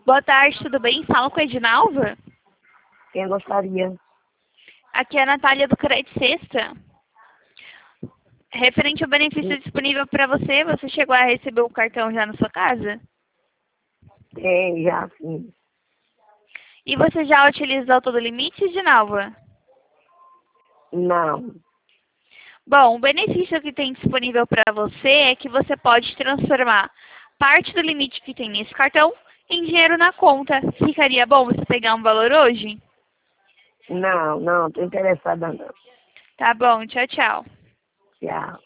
Boa tarde, tudo bem? Fala com a Edinalva? Quem gostaria? Aqui é a Natália do Crédito Sexta. Referente ao benefício disponível para você, você chegou a receber o cartão já na sua casa? Tem, já sim. E você já utilizou todo o limite, Edinalva? Não. Bom, o benefício que tem disponível para você é que você pode transformar parte do limite que tem nesse cartão em dinheiro na conta. Ficaria bom você pegar um valor hoje? Não, tô interessada não. Tá bom, tchau, tchau. Tchau.